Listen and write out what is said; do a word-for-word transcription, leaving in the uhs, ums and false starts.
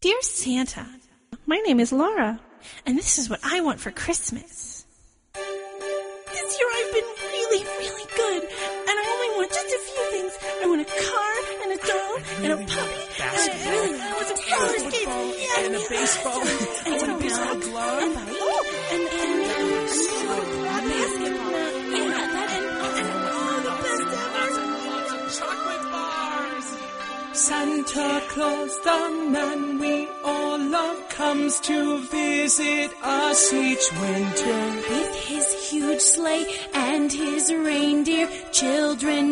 Dear Santa, my name is Laura, and this is what I want for Christmas. This year I've been really, really good, and I only want just a few things. I want a car, and a doll, and a puppy, and I really want some roller skates, yeah, and a baseball, and and a baseball glove, and, oh, and, and, and, and a basketball, yeah, that, and, and, oh, the best ever. Chocolate bars. Santa Claus, the man we all love, comes to visit us each winter. With his huge sleigh and his reindeer, children